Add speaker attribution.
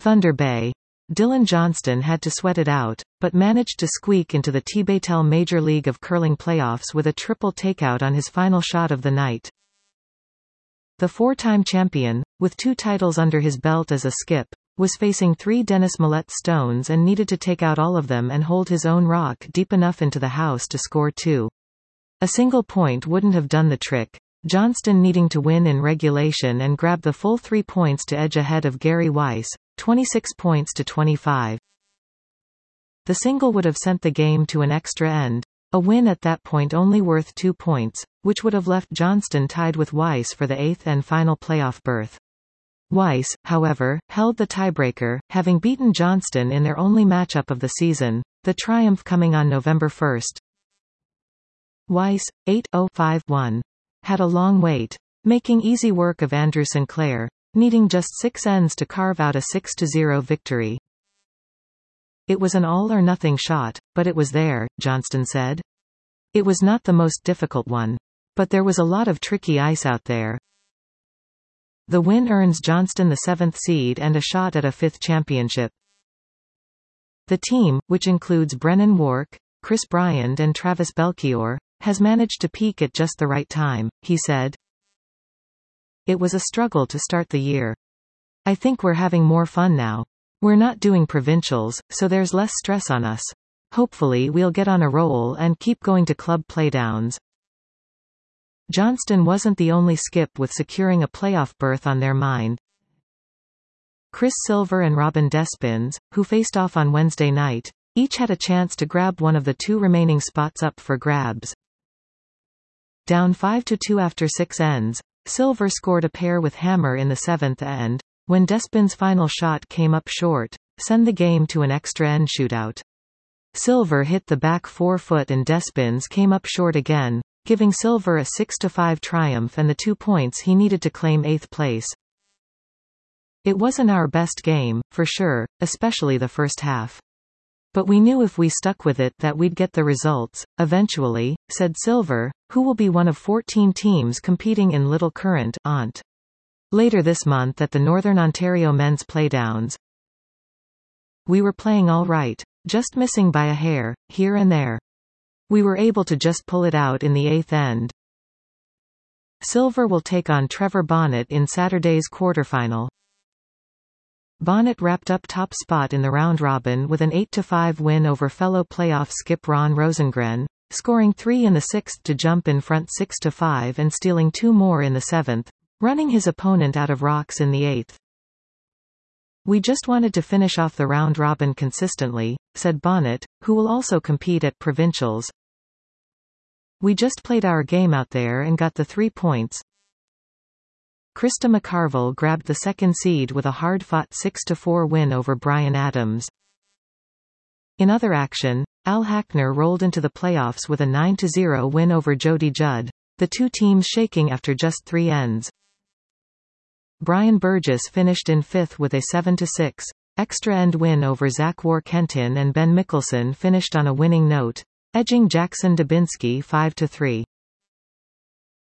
Speaker 1: Thunder Bay. Dylan Johnston had to sweat it out, but managed to squeak into the TBaytel Major League of Curling playoffs with a triple takeout on his final shot of the night. The four-time champion, with 2 titles under his belt as a skip, was facing 3 Dennis Millette stones and needed to take out all of them and hold his own rock deep enough into the house to score 2. A single point wouldn't have done the trick, Johnston needing to win in regulation and grab the full 3 points to edge ahead of Gary Weiss, 26 points to 25. The single would have sent the game to an extra end, a win at that point only worth 2 points, which would have left Johnston tied with Weiss for the 8th and final playoff berth. Weiss, however, held the tiebreaker, having beaten Johnston in their only matchup of the season, the triumph coming on November 1. Weiss, 8-0-5-1. Had a long wait, making easy work of Andrew Sinclair, needing just 6 ends to carve out a 6-0 victory. It was an all-or-nothing shot, but it was there, Johnston said. It was not the most difficult one. But there was a lot of tricky ice out there. The win earns Johnston the 7th seed and a shot at a 5th championship. The team, which includes Brennan Wark, Chris Bryant and Travis Belchior, has managed to peak at just the right time, he said. It was a struggle to start the year. I think we're having more fun now. We're not doing provincials, so there's less stress on us. Hopefully we'll get on a roll and keep going to club playdowns. Johnston wasn't the only skip with securing a playoff berth on their mind. Chris Silver and Robin Despins, who faced off on Wednesday night, each had a chance to grab one of the 2 remaining spots up for grabs. Down 5-2 after 6 ends, Silver scored a pair with hammer in the 7th and, when Despins' final shot came up short, sent the game to an extra end shootout. Silver hit the back 4-foot and Despins came up short again, giving Silver a 6-5 triumph and the 2 points he needed to claim 8th place. It wasn't our best game, for sure, especially the first half. But we knew if we stuck with it that we'd get the results, eventually, said Silver, who will be one of 14 teams competing in Little Current later this month at the Northern Ontario Men's Playdowns. We were playing all right, just missing by a hair, here and there. We were able to just pull it out in the 8th end. Silver will take on Trevor Bonnet in Saturday's quarterfinal. Bonnet wrapped up top spot in the round-robin with an 8-5 win over fellow playoff skip Ron Rosengren, scoring 3 in the 6th to jump in front 6-5 and stealing 2 more in the 7th, running his opponent out of rocks in the 8th. We just wanted to finish off the round-robin consistently, said Bonnet, who will also compete at provincials. We just played our game out there and got the 3 points. Krista McCarville grabbed the 2nd seed with a hard-fought 6-4 win over Brian Adams. In other action, Al Hackner rolled into the playoffs with a 9-0 win over Jody Judd, the 2 teams shaking after just 3 ends. Brian Burgess finished in 5th with a 7-6 extra end win over Zach War-Kenton, and Ben Mickelson finished on a winning note, edging Jackson Dubinsky 5-3.